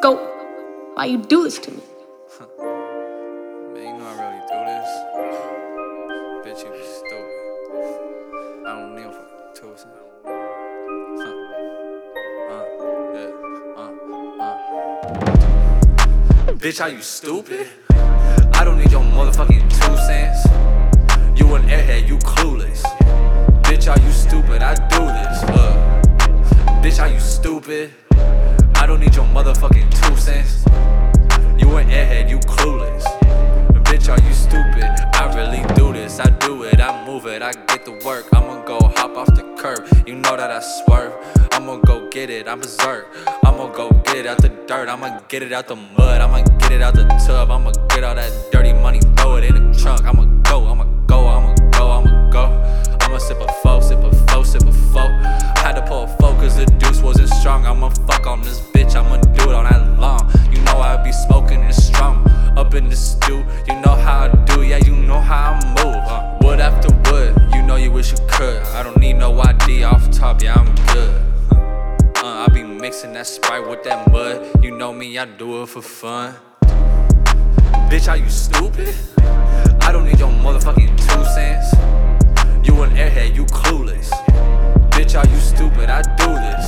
Scope, why you do this to me? Man, you know I really do this. Bitch, you be stupid. I don't need no fucking tools. Bitch, are you stupid? I don't need your motherfucking 2 cents. You an airhead, you clueless. Bitch, are you stupid? I do this. Bitch, are you stupid? I don't need your motherfucking 2 cents. You an airhead, you clueless. Bitch, are you stupid? I really do this, I do it, I move it, I get to work. I'ma go hop off the curb, you know that I swerve. I'ma go get it, I'm berserk. I'ma go get it out the dirt, I'ma get it out the mud, I'ma get it out the tub, I'ma get all that dirty money, throw it in the trunk. I'ma go, I'ma go, I'ma go, I'ma go. I'ma sip a foe, sip a foe, sip a foe. Had to pull a foe cause the deuce wasn't strong. I'ma fuck on this bitch, I'ma do it all night long. You know I be smoking it strong. Up in the stew, you know how I do, yeah, you know how I move. Wood after wood, you know you wish you could. I don't need no ID off top, yeah, I'm good. I be mixing that Sprite with that mud. You know me, I do it for fun. Bitch, are you stupid? I don't need your motherfucking 2 cents. You an airhead, you clueless. Bitch, are you stupid? I do this.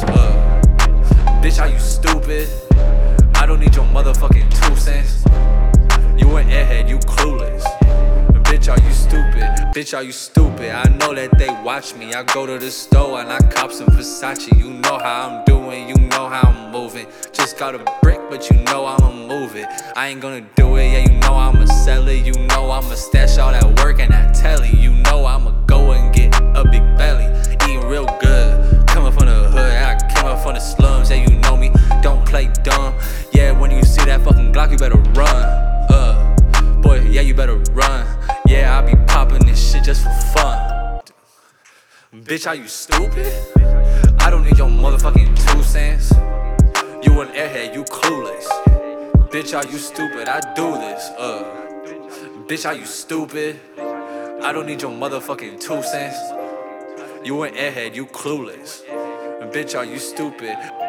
Bitch, are you stupid? I don't need your motherfucking 2 cents. You an airhead, you clueless. Bitch, are you stupid? Bitch, are you stupid? I know that they watch me. I go to the store and I cop some Versace. You know how I'm doing, you know how I'm moving. Just got a brick, but you know I'ma move it. I ain't gonna do it, yeah, you know I'ma sell it. You know I'ma stash all that work and that telly. You know I'ma go and get a big belly. Eating real good, coming from the hood. I came up from the slums, yeah, you know me. Don't play dumb. Yeah, when you see that fucking Glock, you better run. Boy, yeah, you better run. Yeah, I be popping this shit just for fun. Bitch, are you stupid? I don't need your motherfucking 2 cents. You an airhead, you clueless. Bitch, are you stupid? I do this. Bitch, are you stupid? I don't need your motherfucking 2 cents. You an airhead, you clueless. Bitch, are you stupid?